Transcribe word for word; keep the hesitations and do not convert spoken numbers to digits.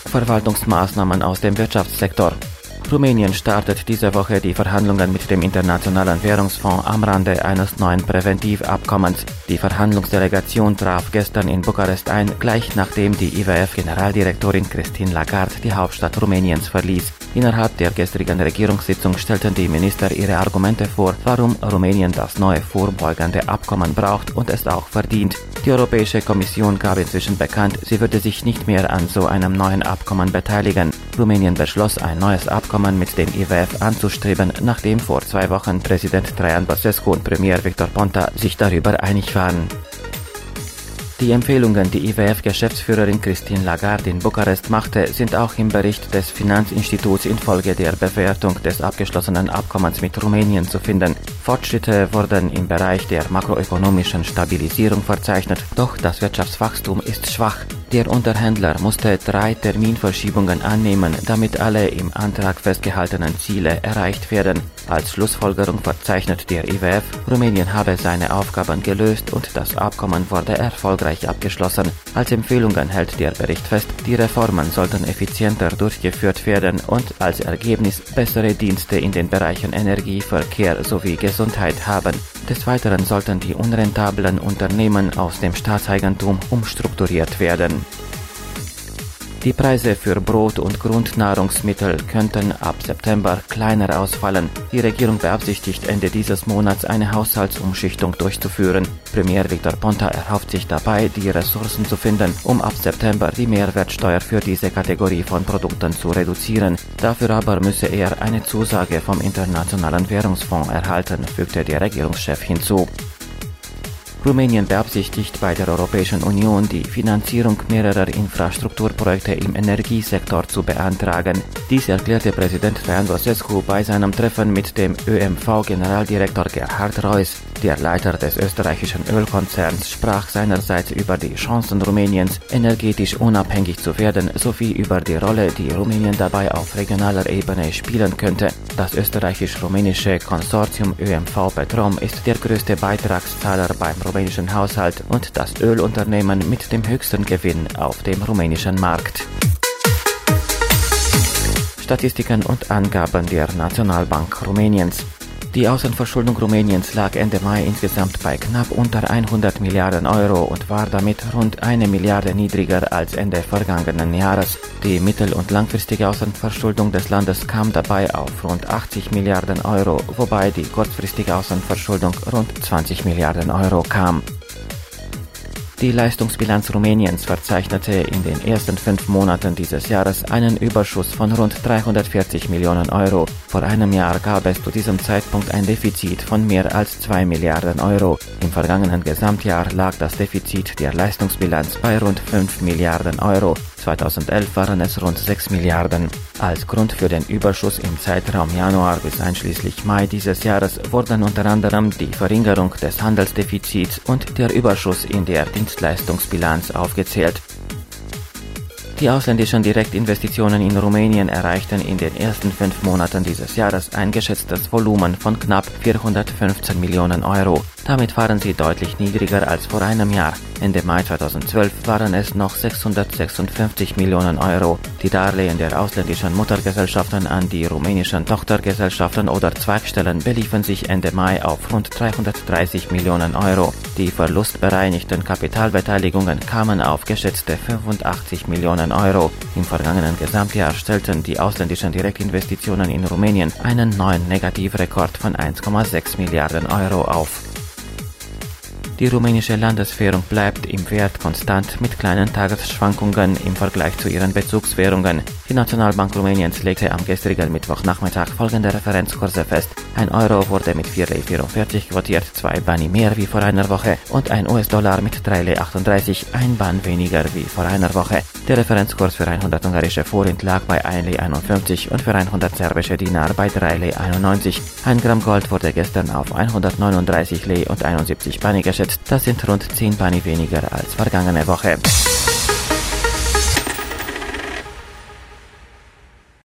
Verwaltungsmaßnahmen aus dem Wirtschaftssektor. Rumänien startet diese Woche die Verhandlungen mit dem Internationalen Währungsfonds am Rande eines neuen Präventivabkommens. Die Verhandlungsdelegation traf gestern in Bukarest ein, gleich nachdem die I W F-Generaldirektorin Christine Lagarde die Hauptstadt Rumäniens verließ. Innerhalb der gestrigen Regierungssitzung stellten die Minister ihre Argumente vor, warum Rumänien das neue vorbeugende Abkommen braucht und es auch verdient. Die Europäische Kommission gab inzwischen bekannt, sie würde sich nicht mehr an so einem neuen Abkommen beteiligen. Rumänien beschloss, ein neues Abkommen mit dem I W F anzustreben, nachdem vor zwei Wochen Präsident Traian Băsescu und Premier Victor Ponta sich darüber einig waren. Die Empfehlungen, die I W F-Geschäftsführerin Christine Lagarde in Bukarest machte, sind auch im Bericht des Finanzinstituts infolge der Bewertung des abgeschlossenen Abkommens mit Rumänien zu finden. Fortschritte wurden im Bereich der makroökonomischen Stabilisierung verzeichnet, doch das Wirtschaftswachstum ist schwach. Der Unterhändler musste drei Terminverschiebungen annehmen, damit alle im Antrag festgehaltenen Ziele erreicht werden. Als Schlussfolgerung verzeichnet der I W F, Rumänien habe seine Aufgaben gelöst und das Abkommen wurde erfolgreich abgeschlossen. Als Empfehlungen hält der Bericht fest, die Reformen sollten effizienter durchgeführt werden und als Ergebnis bessere Dienste in den Bereichen Energie, Verkehr sowie Gesundheit haben. Des Weiteren sollten die unrentablen Unternehmen aus dem Staatseigentum umstrukturiert werden. Die Preise für Brot und Grundnahrungsmittel könnten ab September kleiner ausfallen. Die Regierung beabsichtigt, Ende dieses Monats eine Haushaltsumschichtung durchzuführen. Premier Victor Ponta erhofft sich dabei, die Ressourcen zu finden, um ab September die Mehrwertsteuer für diese Kategorie von Produkten zu reduzieren. Dafür aber müsse er eine Zusage vom Internationalen Währungsfonds erhalten, fügte der Regierungschef hinzu. Rumänien beabsichtigt, bei der Europäischen Union die Finanzierung mehrerer Infrastrukturprojekte im Energiesektor zu beantragen. Dies erklärte Präsident Traian Băsescu bei seinem Treffen mit dem Ö M V-Generaldirektor Gerhard Reuss. Der Leiter des österreichischen Ölkonzerns sprach seinerseits über die Chancen Rumäniens, energetisch unabhängig zu werden, sowie über die Rolle, die Rumänien dabei auf regionaler Ebene spielen könnte. Das österreichisch-rumänische Konsortium Ö M V Petrom ist der größte Beitragszahler beim rumänischen Haushalt und das Ölunternehmen mit dem höchsten Gewinn auf dem rumänischen Markt. Statistiken und Angaben der Nationalbank Rumäniens. Die Außenverschuldung Rumäniens lag Ende Mai insgesamt bei knapp unter hundert Milliarden Euro und war damit rund eine Milliarde niedriger als Ende vergangenen Jahres. Die mittel- und langfristige Außenverschuldung des Landes kam dabei auf rund achtzig Milliarden Euro, wobei die kurzfristige Außenverschuldung rund zwanzig Milliarden Euro kam. Die Leistungsbilanz Rumäniens verzeichnete in den ersten fünf Monaten dieses Jahres einen Überschuss von rund dreihundertvierzig Millionen Euro. Vor einem Jahr gab es zu diesem Zeitpunkt ein Defizit von mehr als zwei Milliarden Euro. Im vergangenen Gesamtjahr lag das Defizit der Leistungsbilanz bei rund fünf Milliarden Euro. zweitausendelf waren es rund sechs Milliarden. Als Grund für den Überschuss im Zeitraum Januar bis einschließlich Mai dieses Jahres wurden unter anderem die Verringerung des Handelsdefizits und der Überschuss in der Dienstleistungsbilanz aufgezählt. Die ausländischen Direktinvestitionen in Rumänien erreichten in den ersten fünf Monaten dieses Jahres ein geschätztes Volumen von knapp vierhundertfünfzehn Millionen Euro. Damit waren sie deutlich niedriger als vor einem Jahr. Ende Mai zweitausendzwölf waren es noch sechshundertsechsundfünfzig Millionen Euro. Die Darlehen der ausländischen Muttergesellschaften an die rumänischen Tochtergesellschaften oder Zweigstellen beliefen sich Ende Mai auf rund dreihundertdreißig Millionen Euro. Die verlustbereinigten Kapitalbeteiligungen kamen auf geschätzte fünfundachtzig Millionen Euro. Im vergangenen Gesamtjahr stellten die ausländischen Direktinvestitionen in Rumänien einen neuen Negativrekord von eins Komma sechs Milliarden Euro auf. Die rumänische Landeswährung bleibt im Wert konstant mit kleinen Tagesschwankungen im Vergleich zu ihren Bezugswährungen. Die Nationalbank Rumäniens legte am gestrigen Mittwochnachmittag folgende Referenzkurse fest. Ein Euro wurde mit vier Komma vierundvierzig quotiert, zwei Bani mehr wie vor einer Woche, und ein U S-Dollar mit drei Komma achtunddreißig, ein Ban weniger wie vor einer Woche. Der Referenzkurs für hundert ungarische Forint lag bei ein Komma einundfünfzig und für hundert serbische Dinar bei drei Komma einundneunzig. Ein Gramm Gold wurde gestern auf hundertneununddreißig Lei und einundsiebzig Bani geschätzt. Das sind rund zehn Bani weniger als vergangene Woche.